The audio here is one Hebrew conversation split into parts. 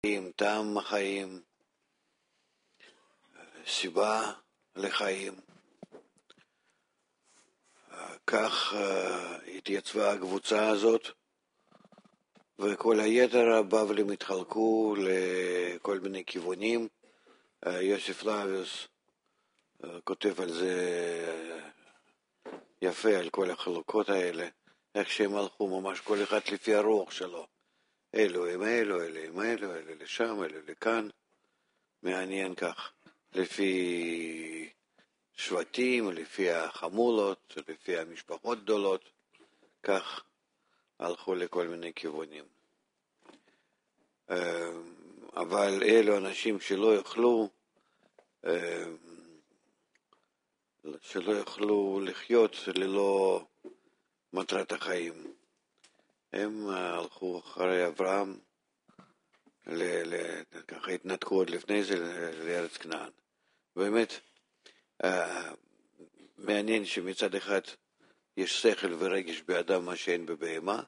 טעם החיים, סיבה לחיים. כך התייצבה הקבוצה הזאת, וכל היתר הבבלים התחלקו לכל מיני כיוונים. יוסף פלביוס כותב על זה יפה, על כל החלוקות האלה, איך שהם הלכו ממש כל אחד לפי הרוח שלו. אלו הם אלו, אלה הם אלו, אלה לשם, אלה לכאן. מעניין כך, לפי שבטים, לפי החמולות, לפי המשפחות גדולות, כך הלכו לכל מיני כיוונים. אבל אלו אנשים שלא יכלו לחיות ללא מטרת החיים. הם הלכו אחרי אברהם, ככה התנתקו עוד לפני זה לארץ כנען. באמת, מעניין שמצד אחד יש שכל ורגש באדם מה שאין בבהמה,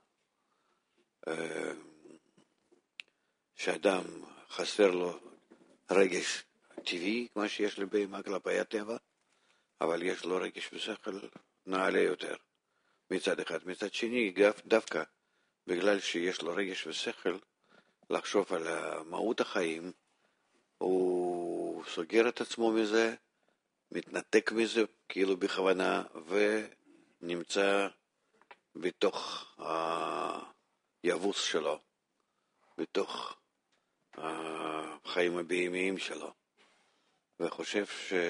שאדם חסר לו רגש טבעי, מה שיש לבהמה כלפי הטבע, אבל יש לו רגש ושכל נעלה יותר מצד אחד. מצד שני, דווקא בגלל שיש לו רגש ושכל, לחשוב על מהות החיים, הוא סוגר את עצמו מזה, מתנתק מזה כאילו בכוונה, ונמצא בתוך היבוס שלו, בתוך החיים הבהמיים שלו, וחושב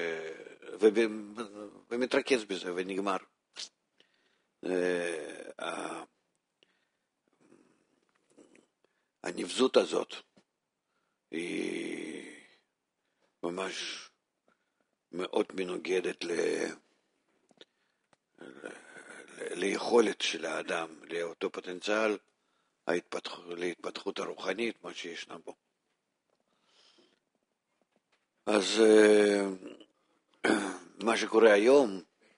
ומתרכז בזה ונגמר. הנבזות הזאת היא ממש מאוד מנוגדת ליכולת של האדם, לאותו פוטנציאל להתפתחות הרוחנית, מה שישנה בו. אז מה שקורה היום,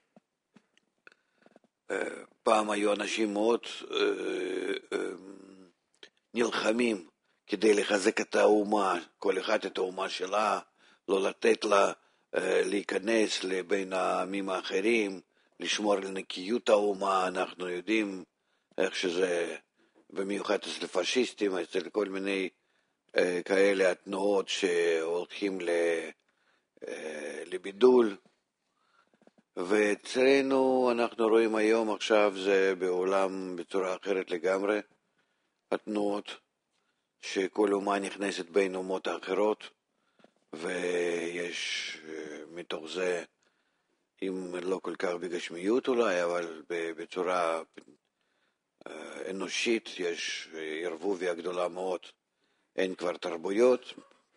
פעם היו אנשים מאוד נלחמים כדי לחזק את האומה, כל אחד את האומה שלה, לא לתת לה להיכנס לבין העמים האחרים, לשמור על נקיות האומה. אנחנו יודעים איך שזה, במיוחד אצל פאשיסטים, אצל כל מיני כאלה התנועות שהולכים לבידול. ואצלנו אנחנו רואים היום עכשיו זה בעולם בצורה אחרת לגמרי, התנועות שכל אומה נכנסת בין אומות האחרות, ויש מתוך זה, אם לא כל כך בגשמיות אולי, אבל בצורה אנושית יש ערבוביה גדולה מאוד. אין כבר תרבויות,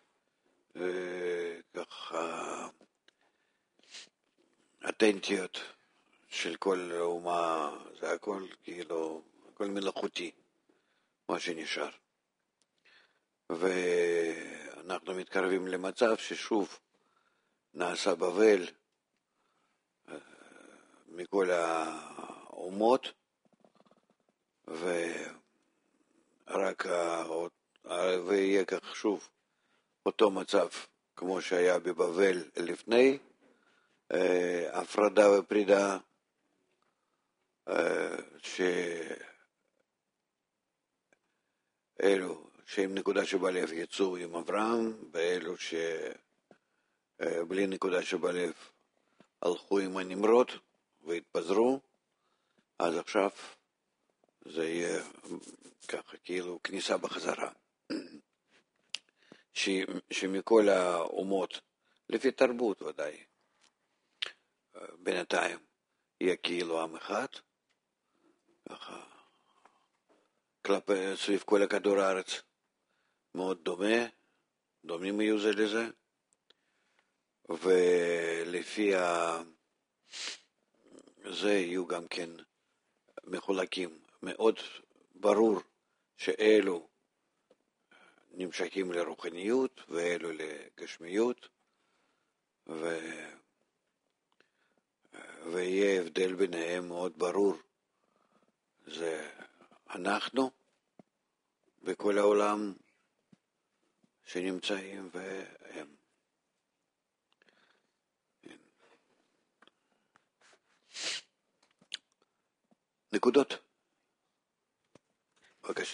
ככה אותנטיות של כל אומה, זה הכל כאילו, הכל מלאכותי, מה שנשאר. ואנחנו מתקרבים למצב ששוב נעשה בבל מכל האומות, ויהיה כך שוב אותו מצב כמו שהיה בבבל לפני, הפרדה ופרידה, שאלו שעם נקודה שבלב יצאו עם אברהם, ואלו שבלי נקודה שבלב הלכו עם הנמרוד והתפזרו. אז עכשיו זה יהיה ככה, כאילו כניסה בחזרה, שמכל האומות, לפי תרבות ודאי, בינתיים יהיה כאילו עם אחד, ככה, כלפי סביב כל הכדור הארץ, מאוד דומים יהיו זה לזה, ולפי זה יהיו גם כן מחולקים. מאוד ברור שאלו נמשכים לרוחניות ואלו לגשמיות, ויהיה הבדל ביניהם מאוד ברור. זה אנחנו בכל העולם, שנמצאים והם. נקודות? בבקשה.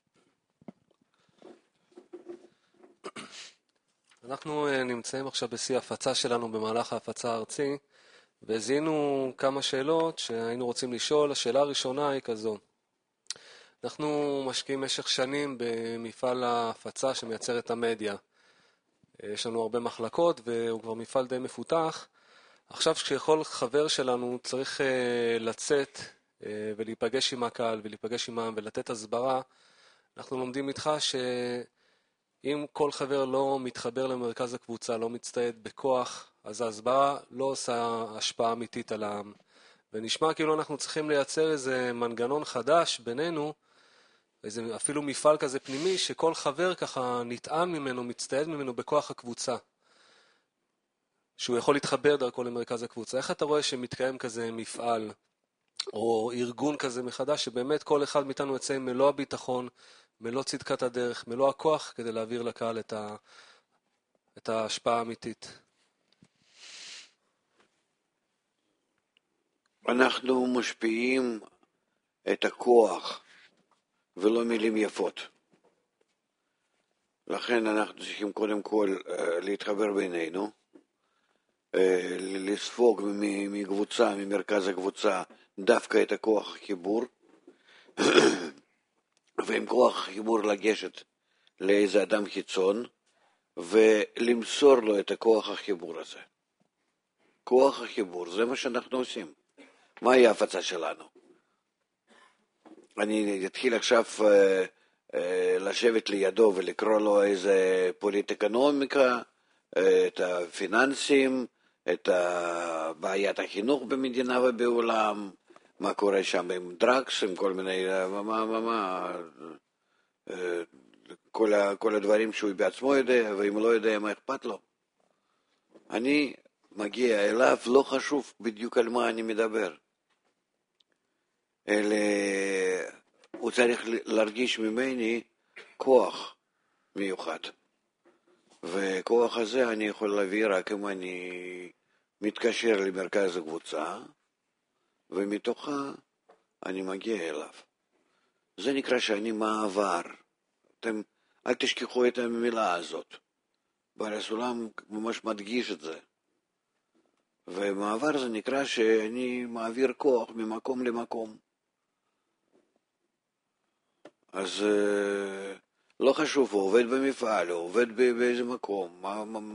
אנחנו נמצאים עכשיו בשיא ההפצה שלנו במהלך ההפצה הארצי, והזינו כמה שאלות שהיינו רוצים לשאול. השאלה הראשונה היא כזו: אנחנו משקיעים משך שנים במפעל ההפצה שמייצר את המדיה. יש לנו הרבה מחלקות והוא כבר מפעל די מפותח. עכשיו כשכל חבר שלנו צריך לצאת ולהיפגש עם הקהל ולהיפגש עמם ולתת הסברה, אנחנו לומדים איתך שאם כל חבר לא מתחבר למרכז הקבוצה, לא מצטייד בכוח, אז ההסברה לא עושה השפעה אמיתית על העם. ונשמע כאילו אנחנו צריכים לייצר איזה מנגנון חדש בינינו, איזה אפילו מפעל כזה פנימי, שכל חבר ככה נטעם ממנו, מצטייד ממנו בכוח הקבוצה, שהוא יכול להתחבר דרכו למרכז הקבוצה. איך אתה רואה שמתקיים כזה מפעל או ארגון כזה מחדש, שבאמת כל אחד מאיתנו יוצא עם מלוא הביטחון, מלוא צדקת הדרך, מלוא הכוח, כדי להעביר לקהל את ההשפעה האמיתית? אנחנו משפיעים את הכוח ולא מילים יפות. לכן אנחנו צריכים קודם כל להתחבר בינינו, לספוג מקבוצה, ממרכז הקבוצה, דווקא את הכוח החיבור, ועם כוח החיבור לגשת לאיזה אדם חיצון, ולמסור לו את הכוח החיבור הזה. כוח החיבור, זה מה שאנחנו עושים. מהי ההפצה שלנו? אני אתחיל עכשיו לשבת לידו ולקרוא לו איזה פוליטיקנומיקה, את הפיננסים, את בעיית החינוך במדינה ובעולם, מה קורה שם עם דרקס, עם כל מיני, כל הדברים שהוא בעצמו יודע, ואם לא יודע מה אכפת לו. אני מגיע אליו, לא חשוב בדיוק על מה אני מדבר, אלא הוא צריך להרגיש ממני כוח מיוחד. וכוח הזה אני יכול להביא רק אם אני מתקשר למרכז הקבוצה, ומתוכה אני מגיע אליו. זה נקרא שאני מעבר. אתם אל תשכחו את המילה הזאת. בעל הסולם ממש מדגיש את זה. ומעבר זה נקרא שאני מעביר כוח ממקום למקום. אז לא חשוב, הוא עובד במפעל, הוא עובד באיזה מקום,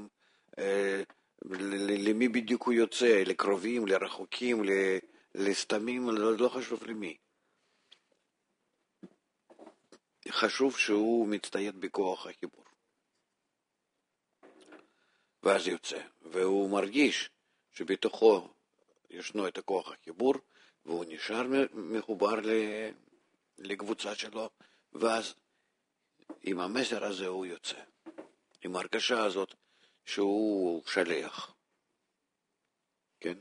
למי בדיוק הוא יוצא, לקרובים, לרחוקים, לסתמים, לא חשוב למי. חשוב שהוא מצטייד בכוח החיבור. ואז יוצא, והוא מרגיש שבתוכו ישנו את הכוח החיבור, והוא נשאר מחובר לקבוצה שלו, ואז עם המסר הזה הוא יוצא, עם ההרגשה הזאת שהוא שליח. כן?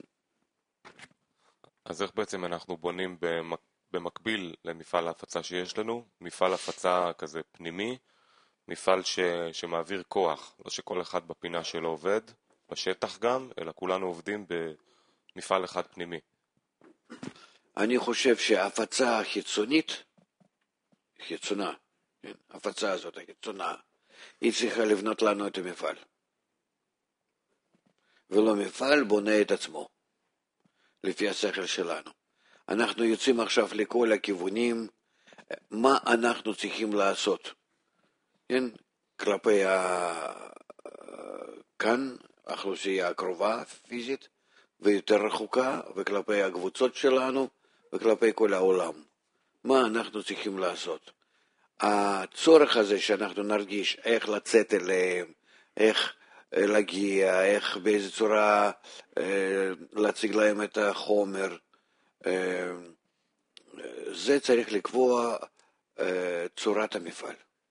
אז איך בעצם אנחנו בונים במקביל למפעל ההפצה שיש לנו, מפעל הפצה כזה פנימי, מפעל שמעביר כוח, לא שכל אחד בפינה שלו עובד, בשטח גם, אלא כולנו עובדים במפעל אחד פנימי. אני חושב שההפצה החיצונית, חיצונה, כן? ההפצה הזאת החיצונה, היא צריכה לבנות לנו את המפעל. ולא מפעל בונה את עצמו, לפי השכל שלנו. אנחנו יוצאים עכשיו לכל הכיוונים, מה אנחנו צריכים לעשות? כן? כלפי כאן, האוכלוסייה הקרובה, פיזית, ויותר רחוקה, וכלפי הקבוצות שלנו, וכלפי כל העולם. מה אנחנו צריכים לעשות? הצורך הזה שאנחנו נרגיש איך לצאת אליהם, איך להגיע, איך באיזו צורה להציג להם את החומר, זה צריך לקבוע צורת המפעל.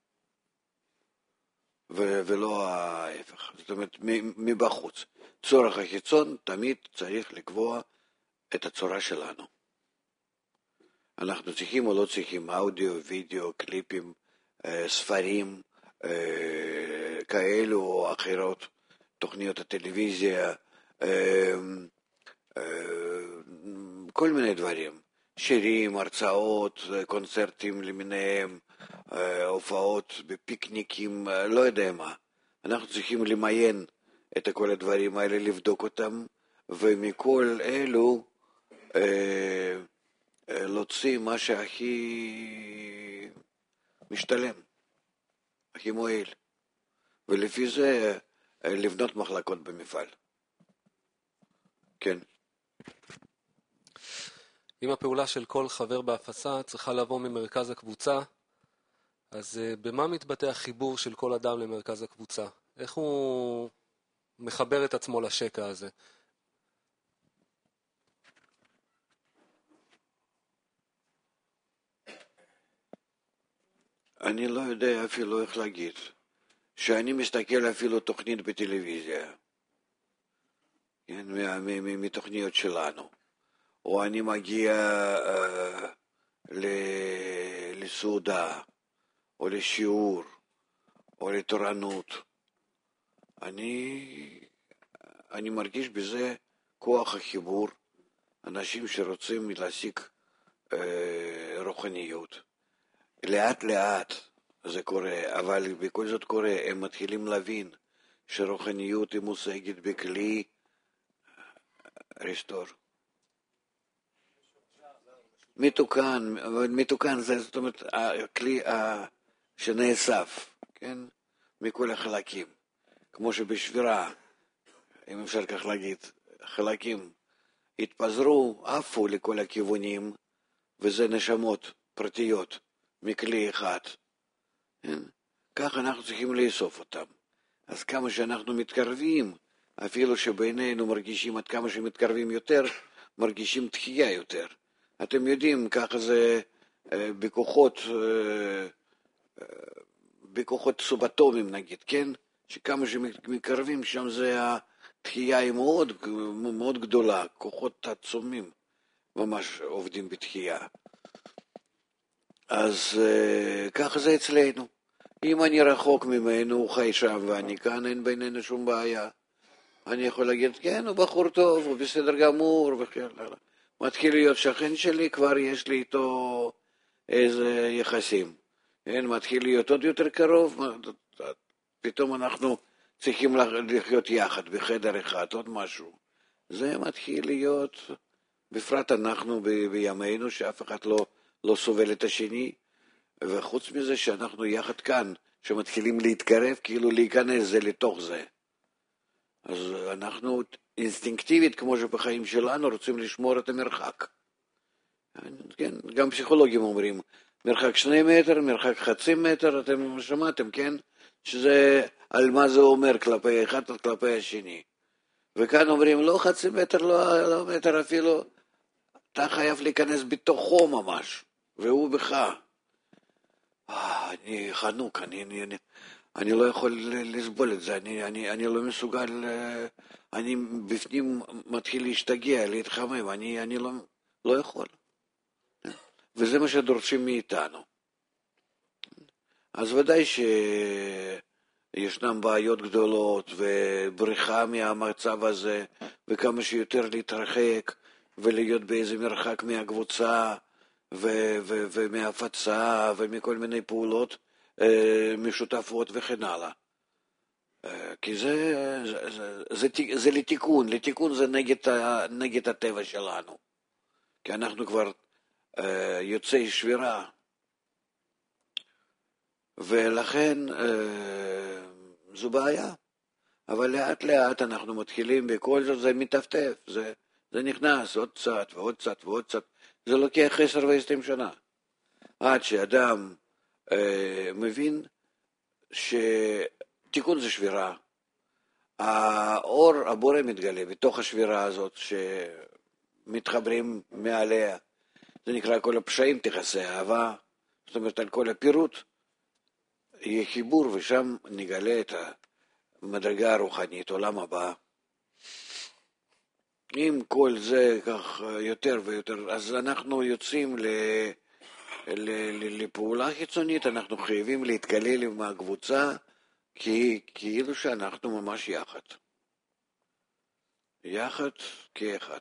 ולא ההפך. זאת אומרת, מבחוץ. צורך החיצון תמיד צריך לקבוע את הצורה שלנו. אנחנו צריכים או לא צריכים אודיו, וידאו, קליפים, ספרים, כאלו או אחרות, תוכניות הטלוויזיה, כל מיני דברים, שירים, הרצאות, קונצרטים למיניהם, הופעות בפיקניקים, לא יודע מה. אנחנו צריכים למיין את כל הדברים האלה, לבדוק אותם, ומכל אלו להוציא מה שהכי משתלם, הכי מועיל, ולפי זה לבנות מחלקות במפעל. כן. אם הפעולה של כל חבר בהפצה צריכה לבוא ממרכז הקבוצה, אז במה מתבטא החיבור של כל אדם למרכז הקבוצה? איך הוא מחבר את עצמו לשקע הזה? אני לא יודע אפילו איך להגיד. שאני מסתכל אפילו תוכנית בטלוויזיה, כן, מתוכניות שלנו, או אני מגיע לסעודה, או לשיעור, או לתורנות, אני מרגיש בזה כוח החיבור, אנשים שרוצים להשיג רוחניות. לאט לאט זה קורה, אבל בכל זאת קורה, הם מתחילים להבין שרוחניות היא מושגת בכלי רסטור. מתוקן זה, זאת אומרת, הכלי שנאסף, כן? מכל החלקים. כמו שבשבירה, אם אפשר כך להגיד, חלקים התפזרו, עפו לכל הכיוונים, וזה נשמות פרטיות מכלי אחד. כן? כך אנחנו צריכים לאסוף אותם. אז כמה שאנחנו מתקרבים, אפילו שבינינו מרגישים עד כמה שמתקרבים יותר, מרגישים דחייה יותר. אתם יודעים, ככה זה בכוחות סובטומיים נגיד, כן? שכמה שמתקרבים שם זה הדחייה היא מאוד, מאוד גדולה, כוחות עצומים ממש עובדים בתחייה. אז ככה זה אצלנו. אם אני רחוק ממנו, הוא חי שם ואני כאן, אין בינינו שום בעיה. אני יכול להגיד, כן, הוא בחור טוב, הוא בסדר גמור, מתחיל להיות שכן שלי, כבר יש לי איתו איזה יחסים. כן, מתחיל להיות עוד יותר קרוב, פתאום אנחנו צריכים לחיות יחד, בחדר אחד, עוד משהו. זה מתחיל להיות, בפרט אנחנו בימינו, שאף אחד לא סובל את השני, וחוץ מזה שאנחנו יחד כאן, שמתחילים להתקרב, כאילו להיכנס זה לתוך זה. אז אנחנו אינסטינקטיבית, כמו שבחיים שלנו, רוצים לשמור את המרחק. כן, גם פסיכולוגים אומרים, מרחק 2 מטר, מרחק 0.5 מטר, אתם שמעתם, כן? שזה על מה זה אומר כלפי אחד או כלפי השני. וכאן אומרים, לא 0.5 מטר, לא מטר אפילו, אתה חייב להיכנס בתוכו ממש, והוא בך. אני חנוק, אני לא יכול לסבול את זה, אני לא מסוגל, אני בפנים מתחיל להשתגע, להתחמם, אני לא יכול. וזה מה שדורשים מאיתנו. אז ודאי שישנם בעיות גדולות ובריחה מהמצב הזה, וכמה שיותר להתרחק ולהיות באיזה מרחק מהקבוצה ומהפצה ומכל מיני פעולות משותפות וכן הלאה. כי זה לתיקון, לתיקון זה נגד הטבע שלנו. כי אנחנו כבר יוצאי שבירה. ולכן זו בעיה. אבל לאט לאט אנחנו מתחילים, בכל זאת זה מטפטף, זה נכנס עוד קצת ועוד קצת ועוד קצת. זה לוקח 10 ו-20 שנה. עד שאדם מבין שתיקון זה שבירה. האור הבורא מתגלה בתוך השבירה הזאת שמתחברים מעליה. זה נקרא כל הפשעים תכסה אהבה. זאת אומרת על כל הפירוט יהיה חיבור ושם נגלה את המדרגה הרוחנית, עולם הבא. אם כל זה כך יותר ויותר, אז אנחנו יוצאים לפעולה חיצונית, אנחנו חייבים להתקלל עם הקבוצה כי כאילו שאנחנו ממש יחד. יחד כאחד.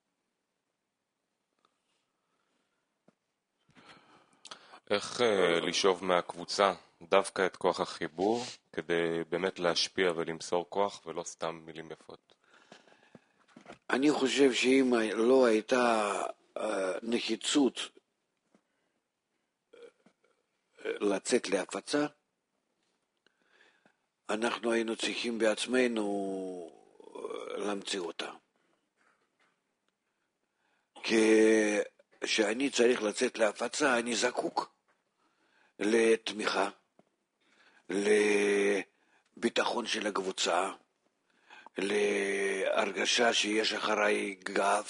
איך לשאוב מהקבוצה דווקא את כוח החיבור כדי באמת להשפיע ולמסור כוח ולא סתם מילים יפות? אני חושב שאם לא הייתה נחיצות לצאת להפצה, אנחנו היינו צריכים בעצמנו להמציא אותה. כשאני צריך לצאת להפצה, אני זקוק לתמיכה, לביטחון של הקבוצה, להרגשה שיש אחריי גב,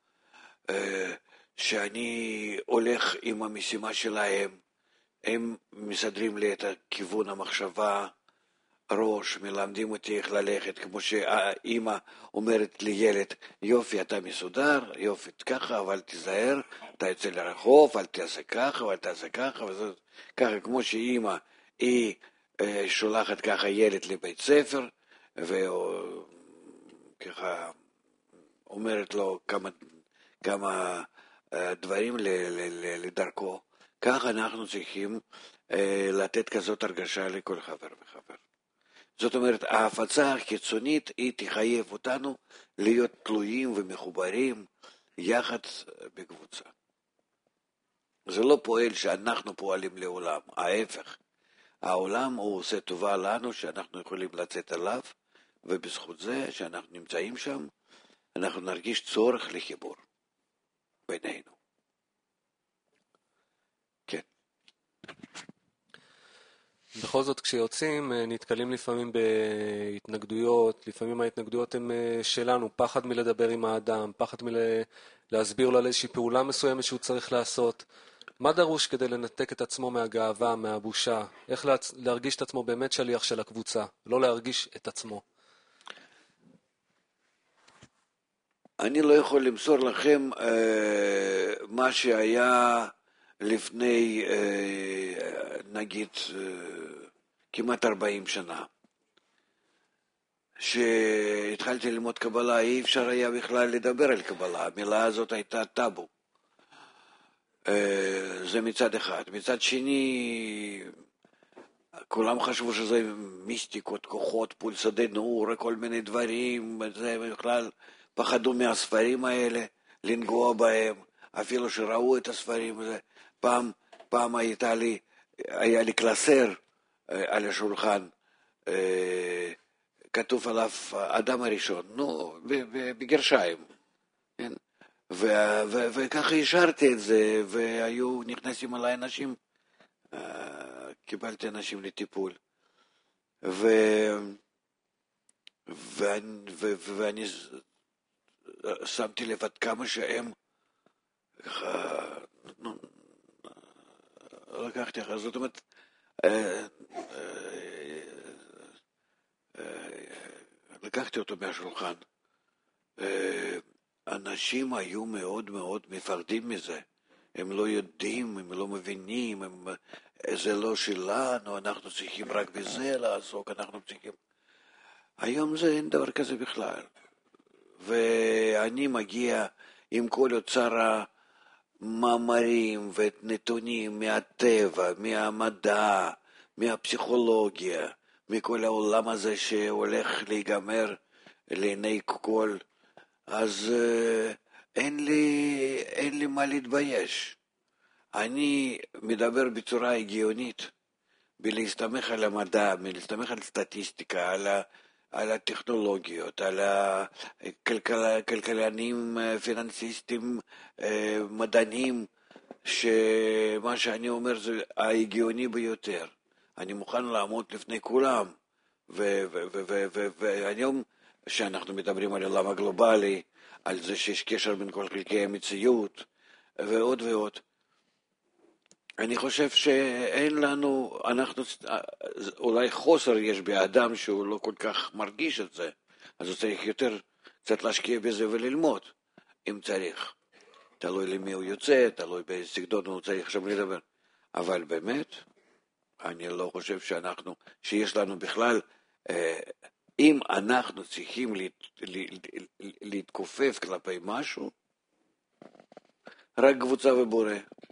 שאני הולך עם המשימה שלהם, הם מסדרים לי את הכיוון המחשבה, ראש, מלמדים אותי איך ללכת, כמו שהאימא אומרת לילד, יופי אתה מסודר, יופי ככה, אבל תיזהר, אתה יוצא לרחוב, אל תעשה ככה, ואל תעשה ככה, ככה כמו שאימא היא שולחת ככה ילד לבית ספר, וככה אומרת לו כמה דברים לדרכו, ככה אנחנו צריכים לתת כזאת הרגשה לכל חבר וחבר. זאת אומרת, ההפצה החיצונית היא תחייב אותנו להיות תלויים ומחוברים יחד בקבוצה. זה לא פועל שאנחנו פועלים לעולם, ההפך. העולם הוא עושה טובה לנו שאנחנו יכולים לצאת עליו, ובזכות זה שאנחנו נמצאים שם, אנחנו נרגיש צורך לחיבור בינינו. כן. בכל זאת, כשיוצאים, נתקלים לפעמים בהתנגדויות, לפעמים ההתנגדויות הן שלנו, פחד מלדבר עם האדם, פחד מלהסביר לו על איזושהי פעולה מסוימת שהוא צריך לעשות. מה דרוש כדי לנתק את עצמו מהגאווה, מהבושה? איך להרגיש את עצמו באמת שליח של הקבוצה, לא להרגיש את עצמו? אני לא יכול למסור לכם מה שהיה לפני, נגיד, כמעט 40 שנה. שהתחלתי ללמוד קבלה, אי אפשר היה בכלל לדבר על קבלה, המילה הזאת הייתה טאבו. זה מצד אחד. מצד שני, כולם חשבו שזה מיסטיקות, כוחות, פולסדי נור, כל מיני דברים, זה בכלל פחדו מהספרים האלה, לנגוע בהם, אפילו שראו את הספרים. פעם היה לי קלסר על השולחן, כתוב עליו אדם הראשון, בגרשיים, כן? וככה השארתי את זה, והיו נכנסים עליי אנשים, קיבלתי אנשים לטיפול, ואני שמתי לב עד כמה שהם ככה, לקחתי אחרי, זאת אומרת, לקחתי אותו מהשולחן. אנשים היו מאוד מאוד מפחדים מזה. הם לא יודעים, הם לא מבינים, זה לא שלנו, אנחנו צריכים רק בזה לעסוק, אנחנו צריכים... היום אין דבר כזה בכלל. ואני מגיע עם כל אוצר המאמרים ונתונים מהטבע, מהמדע, מהפסיכולוגיה, מכל העולם הזה שהולך להיגמר לעיני כל, אז אין לי מה להתבייש. אני מדבר בצורה הגיונית, בלהסתמך על המדע, בלהסתמך על סטטיסטיקה, על הטכנולוגיות, על הכלכלנים, פיננסיסטים, מדענים, שמה שאני אומר זה ההגיוני ביותר. אני מוכן לעמוד לפני כולם, והיום שאנחנו מדברים על העולם הגלובלי, על זה שיש קשר בין כל חלקי המציאות, ועוד ועוד. אני חושב שאין לנו, אולי חוסר יש באדם שהוא לא כל כך מרגיש את זה, אז הוא צריך יותר קצת להשקיע בזה וללמוד, אם צריך. תלוי למי הוא יוצא, תלוי באיזה סגנון הוא צריך שם לדבר. אבל באמת, אני לא חושב שיש לנו בכלל, אם אנחנו צריכים להתכופף כלפי משהו, רק קבוצה ובורא.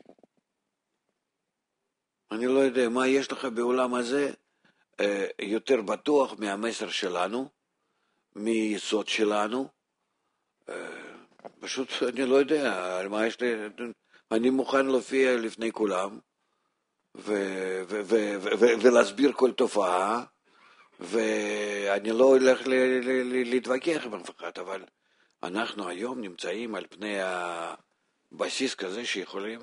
אני לא יודע מה יש לך בעולם הזה יותר בטוח מהמסר שלנו, מיסוד שלנו. פשוט אני לא יודע על מה יש לי, אני מוכן להופיע לפני כולם ולהסביר כל תופעה, ואני לא הולך להתווכח עם אף אחד, אבל אנחנו היום נמצאים על פני הבסיס כזה שיכולים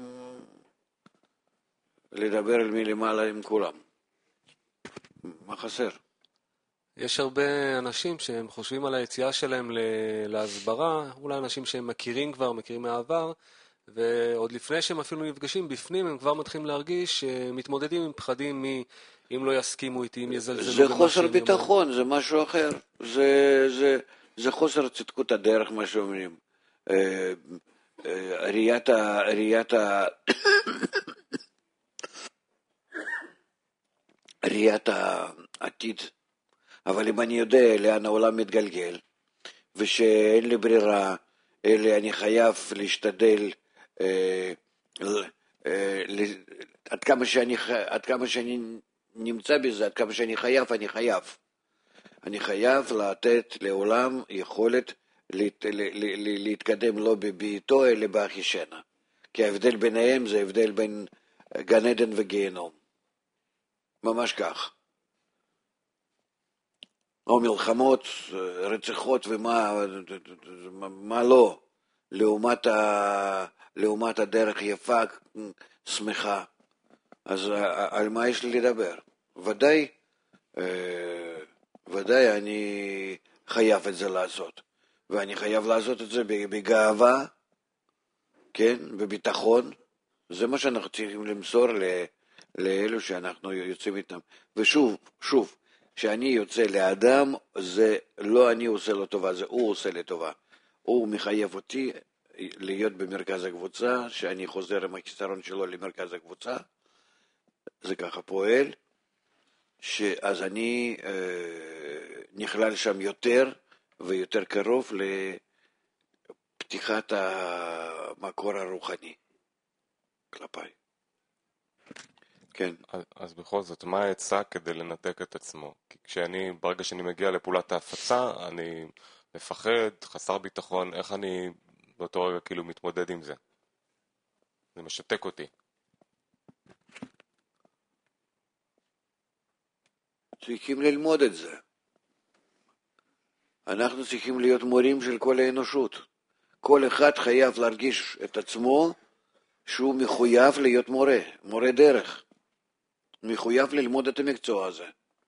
לדבר על מלמעלה עם כולם. מה חסר? יש הרבה אנשים שהם חושבים על היציאה שלהם להסברה, אולי אנשים שהם מכירים מהעבר, ועוד לפני שהם אפילו נפגשים בפנים, הם כבר מתחילים להרגיש שמתמודדים עם פחדים אם לא יסכימו איתי, אם יזלזלו. זה חוסר ביטחון, זה משהו אחר. זה חוסר צדקות הדרך, מה שאומרים. ראיית העתיד. אבל אם אני יודע לאן העולם מתגלגל, ושאין לי ברירה, אלא אני חייב להשתדל, עד כמה שאני נמצא בזה, עד כמה שאני חייב, אני חייב לתת לעולם יכולת להתקדם לא בביתו, אלא באחישנה. כי ההבדל ביניהם זה הבדל בין גן עדן וגיהנום. ממש כך. או מלחמות, רציחות ומה לא, לעומת הדרך יפה, שמחה. אז על מה יש לי לדבר? ודאי אני חייב את זה לעשות. ואני חייב לעשות את זה בגאווה, כן, בביטחון. זה מה שאנחנו צריכים למסור לאלו שאנחנו יוצאים איתם. ושוב, כשאני יוצא לאדם, זה לא אני עושה לו טובה, זה הוא עושה לי טובה. הוא מחייב אותי להיות במרכז הקבוצה, שאני חוזר עם החיסרון שלו למרכז הקבוצה. זה ככה פועל, אז אני נכלל שם יותר ויותר קרוב לפתיחת המקור הרוחני כלפיי. כן. אז בכל זאת, מה העצה כדי לנתק את עצמו? כי ברגע שאני מגיע לפעולת ההפצה, אני מפחד, חסר ביטחון, איך אני באותו רגע כאילו מתמודד עם זה? זה משתק אותי. צריכים ללמוד את זה. אנחנו צריכים להיות מורים של כל האנושות. כל אחד חייב להרגיש את עצמו שהוא מחויב להיות מורה דרך. מחויב ללמוד את המקצוע הזה.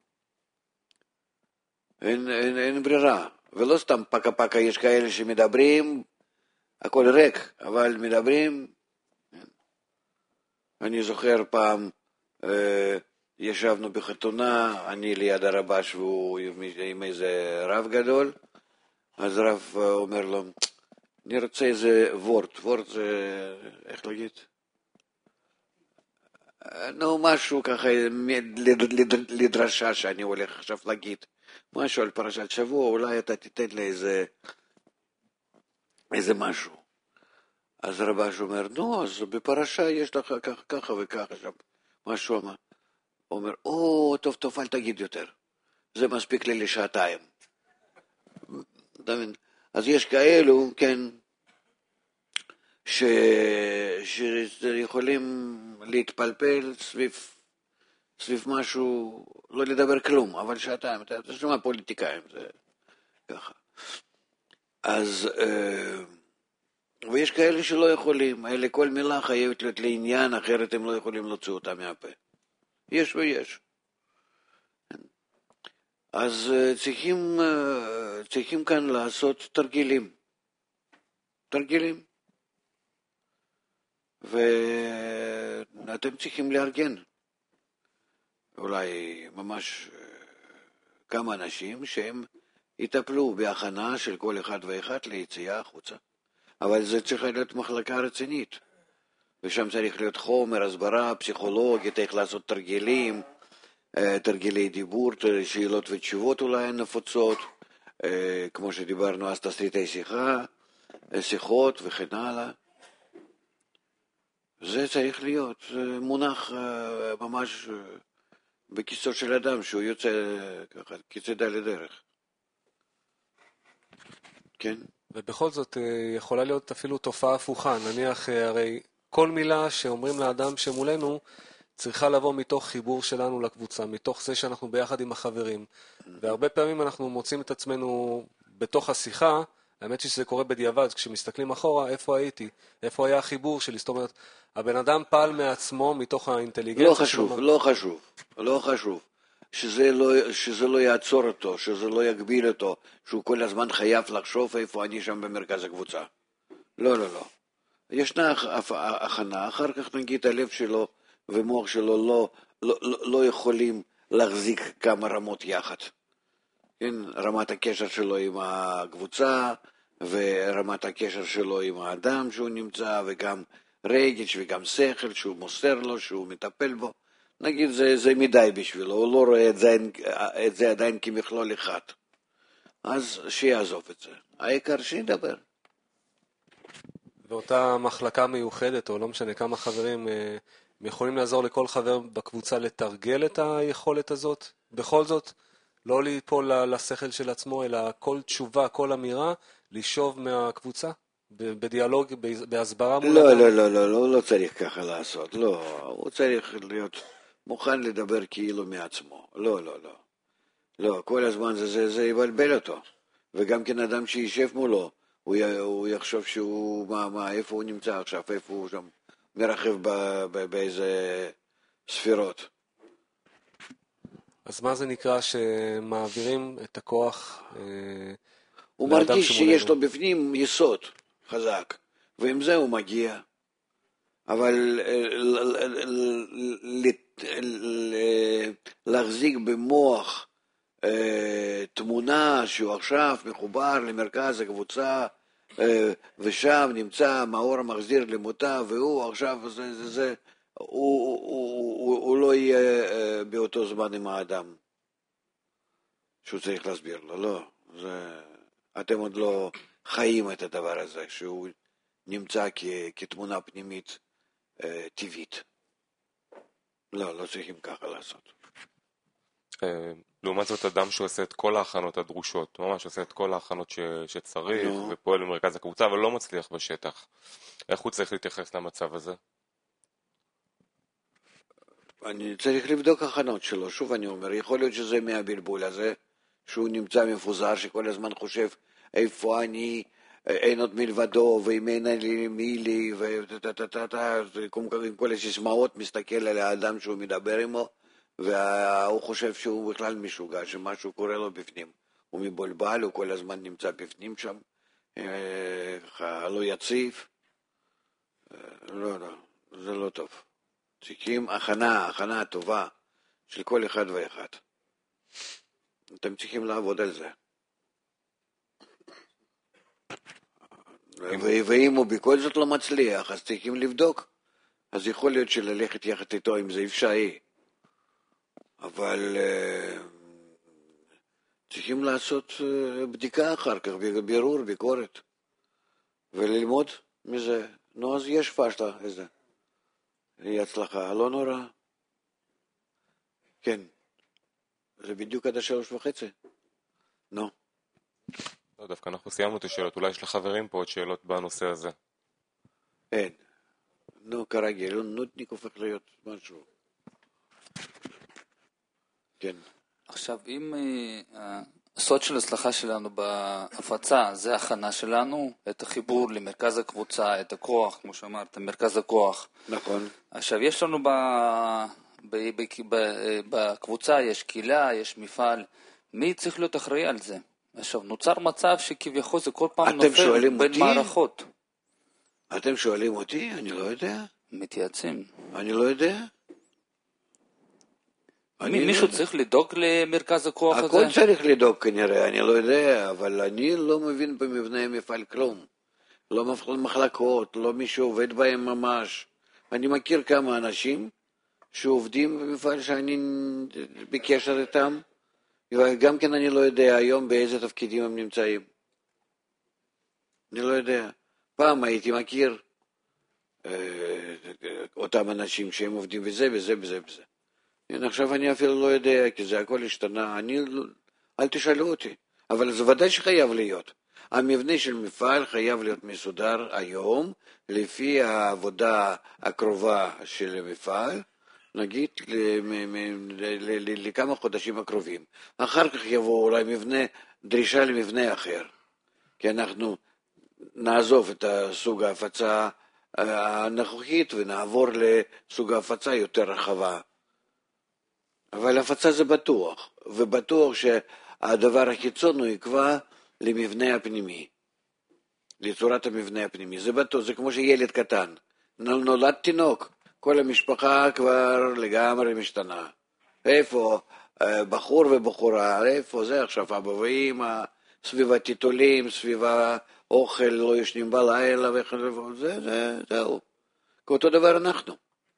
אין ברירה. ולא סתם פקה, יש כאלה שמדברים, הכל ריק, אבל מדברים. אני זוכר פעם, ישבנו בחתונה, אני ליד הרבש והוא עם איזה רב גדול, אז רב אומר לו, אני רוצה איזה וורט זה, איך להגיד? נו, משהו ככה, לדרשה שאני הולך עכשיו להגיד, משהו על פרשת שבוע, אולי אתה תיתן לי איזה משהו. אז רבש אומר, נו, אז בפרשה יש לך ככה וככה שם, משהו אמר. הוא אומר, טוב, אל תגיד יותר. זה מספיק לי לשעתיים. אז יש כאלו, כן, שיכולים להתפלפל סביב משהו, לא לדבר כלום, אבל שעתיים, אתה שומע פוליטיקאים, זה ככה. אז, ויש כאלה שלא יכולים, אלה כל מילה חייבת להיות לעניין, אחרת הם לא יכולים להוציא אותה מהפה. יש ויש. אז צריכים כאן לעשות תרגילים. ואתם צריכים לארגן. אולי ממש כמה אנשים שהם יטפלו בהכנה של כל אחד ואחד ליציאה החוצה. אבל זה צריך להיות מחלקה רצינית. ושם צריך להיות חומר, הסברה, פסיכולוגית, איך לעשות תרגילים, תרגילי דיבור, שאלות ותשובות אולי נפוצות, כמו שדיברנו אז תסריטי שיחה, שיחות וכן הלאה. זה צריך להיות, זה מונח ממש בכיסו של אדם שהוא יוצא ככה, כצידה לדרך. כן? ובכל זאת יכולה להיות אפילו תופעה הפוכה, נניח הרי כל מילה שאומרים לאדם שמולנו צריכה לבוא מתוך חיבור שלנו לקבוצה, מתוך זה שאנחנו ביחד עם החברים, והרבה פעמים אנחנו מוצאים את עצמנו בתוך השיחה, האמת שזה קורה בדיעבד, כשמסתכלים אחורה, איפה הייתי, איפה היה החיבור שלי, זאת אומרת, הבן אדם פעל מעצמו מתוך האינטליגנציה. לא חשוב, שזה לא יעצור אותו, שזה לא יגביל אותו, שהוא כל הזמן חייב לחשוב איפה אני שם במרכז הקבוצה. לא. ישנה הכנה, אחר כך נגיד הלב שלו ומוח שלו לא יכולים להחזיק כמה רמות יחד. כן, רמת הקשר שלו עם הקבוצה, ורמת הקשר שלו עם האדם שהוא נמצא, וגם רגש וגם שכל שהוא מוסר לו, שהוא מטפל בו. נגיד זה מדי בשבילו, הוא לא רואה את זה עדיין כמכלול אחד. אז שיעזוב את זה. העיקר שידבר. ואותה מחלקה מיוחדת, או לא משנה כמה חברים, יכולים לעזור לכל חבר בקבוצה לתרגל את היכולת הזאת? בכל זאת, לא ליפול לשכל של עצמו, אלא כל תשובה, כל אמירה, לשאוב מהקבוצה? בדיאלוג, בהסברה מול אדם? לא צריך ככה לעשות. לא, הוא צריך להיות מוכן לדבר כאילו מעצמו. לא, כל הזמן זה יבלבל אותו. וגם כן אדם שישב מולו, הוא יחשוב שהוא, איפה הוא נמצא עכשיו, איפה הוא שם מרחב באיזה ספירות. אז מה זה נקרא שמעבירים את הכוח הוא מרגיש שיש לו בפנים יסוד חזק, ועם זה הוא מגיע. אבל להחזיק במוח תמונה שהוא עכשיו מחובר למרכז הקבוצה, ושם נמצא מאור המחזיר למותה, והוא עכשיו הוא לא יהיה באותו זמן עם האדם שהוא צריך להסביר לו. לא, אתם עוד לא חיים את הדבר הזה, שהוא נמצא כתמונה פנימית טבעית. לא צריכים ככה לעשות. לעומת זאת, אדם שעושה את כל ההכנות הדרושות, ממש עושה את כל ההכנות שצריך, ופועל במרכז הקבוצה, אבל לא מצליח בשטח. איך הוא צריך להתייחס למצב הזה? אני צריך לבדוק הכנות שלו. שוב אני אומר, יכול להיות שזה מהבלבול הזה, שהוא נמצא מפוזר, שכל הזמן חושב איפה אני, אין עוד מלבדו, ואם אין לי מי לי, ועם כל הסיסמאות מסתכל על האדם שהוא מדבר עמו, והוא חושב שהוא בכלל משוגע, שמשהו קורה לו בפנים. הוא מבולבל, הוא כל הזמן נמצא בפנים שם, לא יציב. לא, זה לא טוב. צריכים הכנה טובה של כל אחד ואחד. אתם צריכים לעבוד על זה. ואם הוא בכל זאת לא מצליח, אז צריכים לבדוק. אז יכול להיות שללכת יחד איתו אם זה אפשרי. אבל צריכים לעשות בדיקה אחר כך, בירור, ביקורת, וללמוד מזה. נו, אז יש פשטה איזה. היא הצלחה, לא נורא. כן. זה בדיוק עד 3:30. נו. לא, דווקא אנחנו סיימנו את השאלות. אולי יש לחברים פה עוד שאלות בנושא הזה. אין. נו, כרגיל, נודניק הופך להיות משהו. כן. עכשיו, אם הסוד של הצלחה שלנו בהפצה, זה הכנה שלנו, את החיבור למרכז הקבוצה, את הכוח, כמו שאמרת, מרכז הכוח. נכון. עכשיו, יש לנו בקבוצה, יש קהילה, יש מפעל. מי צריך להיות אחראי על זה? עכשיו, נוצר מצב שכביכול זה כל פעם נופל בין מערכות. אתם שואלים אותי? אני לא יודע. מתייעצים. אני לא יודע. מישהו צריך לדאוג למרכז הכוח הזה? הכל צריך לדאוג כנראה, אני לא יודע, אבל אני לא מבין במבנה המפעל כלום. לא מחלקות, לא מי שעובד בהם ממש. אני מכיר כמה אנשים שעובדים במפעל שאני בקשר איתם, וגם כן אני לא יודע היום באיזה תפקידים הם נמצאים. אני לא יודע. פעם הייתי מכיר אותם אנשים שהם עובדים בזה, בזה, בזה, בזה. עכשיו אני אפילו לא יודע, כי זה הכל השתנה. אל תשאלו אותי. אבל זה ודאי שחייב להיות. המבנה של מפעל חייב להיות מסודר היום, לפי העבודה הקרובה של המפעל, נגיד לכמה חודשים הקרובים. אחר כך יבוא אולי דרישה למבנה אחר. כי אנחנו נעזוב את סוג ההפצה הנוכחית ונעבור לסוג ההפצה יותר רחבה. אבל הפצה זה בטוח, ובטוח שהדבר החיצון הוא יקבע למבנה הפנימי, לצורת המבנה הפנימי. זה בטוח, זה כמו שילד קטן. נולד תינוק, כל המשפחה כבר לגמרי משתנה. איפה בחור ובחורה, איפה זה עכשיו אבא ואמא, סביב הטיטולים, סביב האוכל, לא ישנים בלילה, זהו. כאותו דבר אנחנו.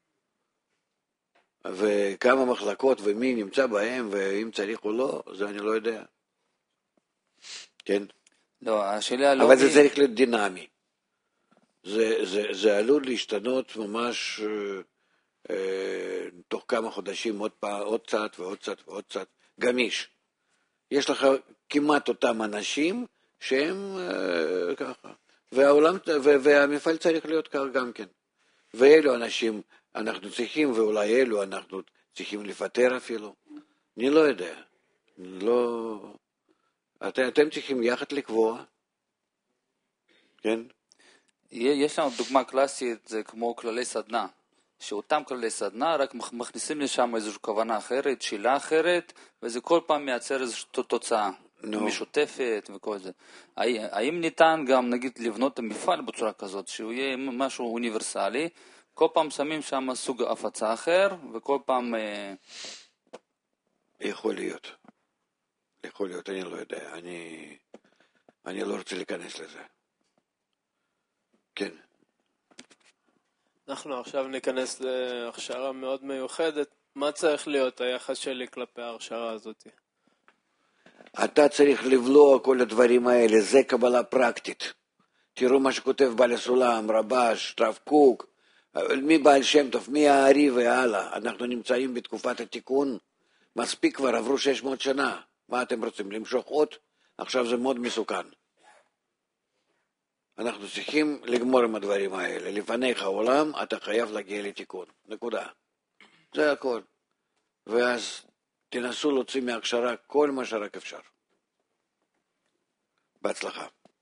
וכמה מחלקות ומי נמצא בהם, ואם צריך או לא, זה אני לא יודע. כן? לא, השאלה לא... אבל זה צריך להיות דינמי. זה עלול להשתנות ממש תוך כמה חודשים, עוד קצת ועוד קצת ועוד קצת, גמיש. יש לך כמעט אותם אנשים שהם ככה. והמפעל צריך להיות כך גם כן. ואלו אנשים אנחנו צריכים, ואולי אלו אנחנו צריכים לפטר אפילו. אני לא יודע. לא... אתם צריכים יחד לקבוע. כן? יש לנו דוגמה קלאסית, זה כמו כללי סדנה. שאותם כללי סדנה רק מכניסים לשם איזושהי כוונה אחרת, שאלה אחרת, וזה כל פעם מייצר איזושהי תוצאה. משותפת וכל זה. האם ניתן גם נגיד לבנות את המפעל בצורה כזאת, שהוא יהיה משהו אוניברסלי, כל פעם שמים שם סוג הפצה אחר, וכל פעם... יכול להיות, אני לא יודע, אני לא רוצה להיכנס לזה. כן. אנחנו עכשיו ניכנס להכשרה מאוד מיוחדת. מה צריך להיות היחס שלי כלפי ההכשרה הזאת? אתה צריך לבלוע כל הדברים האלה, זה קבלה פרקטית. תראו מה שכותב בעל הסולם, רבש, רב קוק, מבעל שם טוב, מהארי והלאה. אנחנו נמצאים בתקופת התיקון, מספיק כבר, עברו 600 שנה. מה אתם רוצים, למשוך עוד? עכשיו זה מאוד מסוכן. אנחנו צריכים לגמור עם הדברים האלה. לפניך העולם, אתה חייב להגיע לתיקון. נקודה. זה הכל. ואז תנסו להוציא מההכשרה כל מה שרק אפשר. בהצלחה.